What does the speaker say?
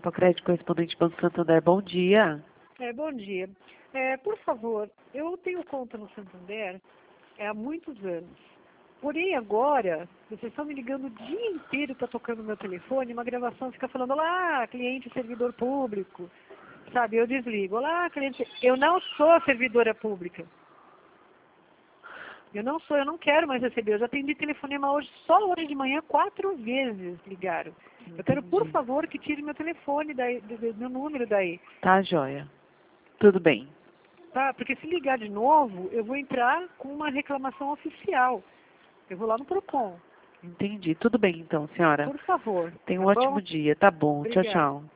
Copa Crédito, correspondente Banco Santander. Bom dia. Bom dia. Por favor, eu tenho conta no Santander há muitos anos. Porém, agora, vocês estão me ligando o dia inteiro, está tocando no meu telefone, uma gravação fica falando, olá, cliente servidor público. Sabe, eu desligo. Olá, cliente. Eu não sou servidora pública. Eu não quero mais receber. Eu já atendi telefonema hoje, só hoje de manhã, 4 vezes ligaram. Entendi. Eu quero, por favor, que tire meu telefone, meu número daí. Tá, joia. Tudo bem. Tá? Porque se ligar de novo, eu vou entrar com uma reclamação oficial. Eu vou lá no PROCON. Entendi. Tudo bem, então, senhora. Por favor. Tenha um Tá ótimo bom? dia. Tá bom. Tchau, Obrigada. tchau.